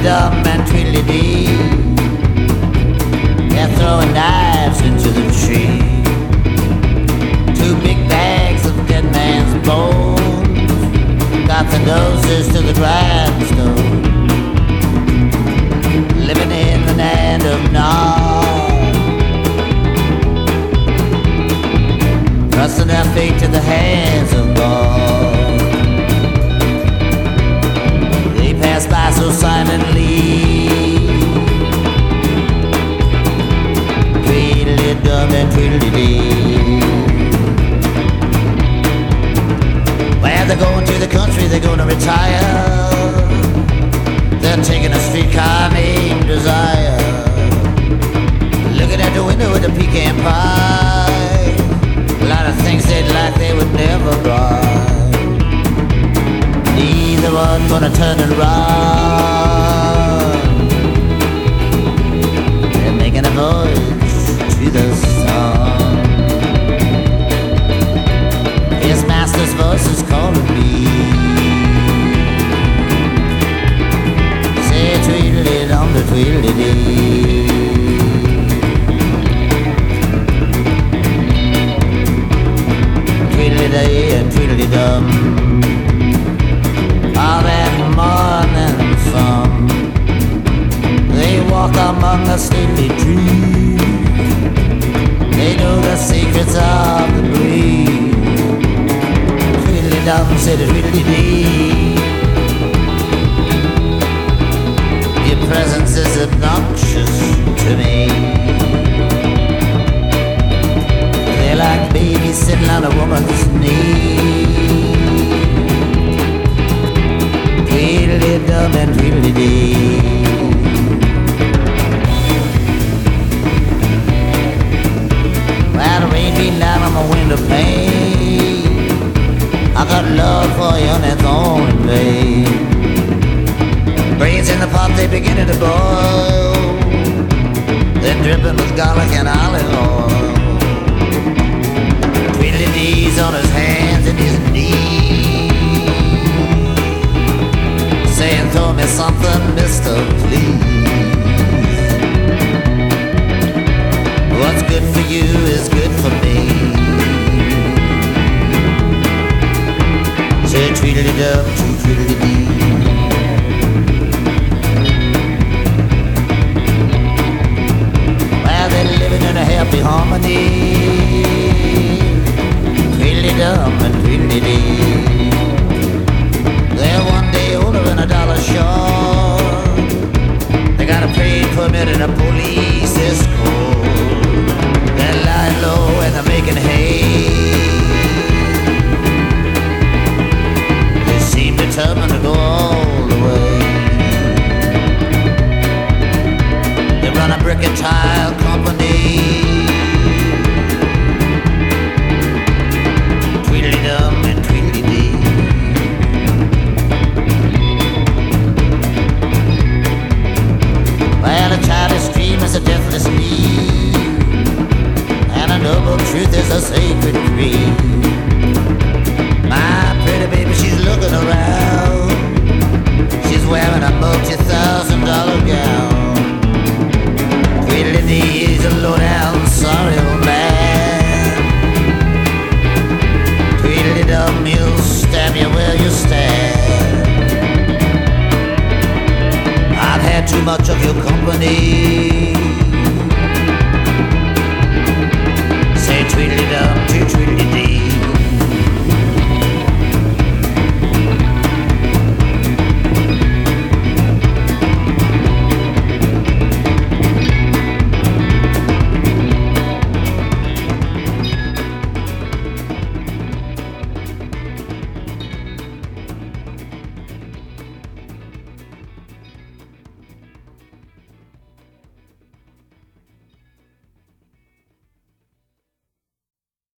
Tweedledum and Tweedledee, they're throwing knives into the tree. 2 big bags of dead man's bones got the noses to the grindstone. Living in the land of Nod, trusting their fate to the hands of God. They pass by so silently, Tweedledum and Tweedledee. Well, they're going to the country, they're going to retire. They're taking a streetcar named Desire, looking at the window with a pecan pie. A lot of things they'd like they would never buy. Neither one gonna turn and run. They're making a voyage to the sun. His master's voice is calling me. Say tweedledum to tweedledee. Tweedledee and tweedledum, all that morning sun. They walk among the stately trees. They know the secrets of the breeze. Tweedledum said tweedledee, your presence is obnoxious to me. They're like babies sitting on a woman's knee. Tweedledum and tweedledee. Well, the rain beating down on my window pane, I got love for you and it's only vain. Brains in the pot, they beginning to boil. They're dripping with garlic and olive oil. Tweedledee's on his hands and his knees, saying, throw me something, mister, please. What's good for you is good for me. Say tweedledum to tweedledee. Well, they're living in a happy harmony. Tweedledum and tweedledee. They're one day older than a dollar short. They got a paid permit and a police escort. They're lying low and they're making hay. They seem determined to go all the way. They run a brick and tile company. Tweedledum and tweedledee. Well, a childish dream is a deathless need, and a noble truth is a sacred creed. My pretty baby, she's looking around. She's wearing a multi-$1,000 gown. Tweedledee is a low-down, sorry old man. Tweedledum, he'll stab you where you stand. I've had too much of your company. Say tweedledum to tweedledee.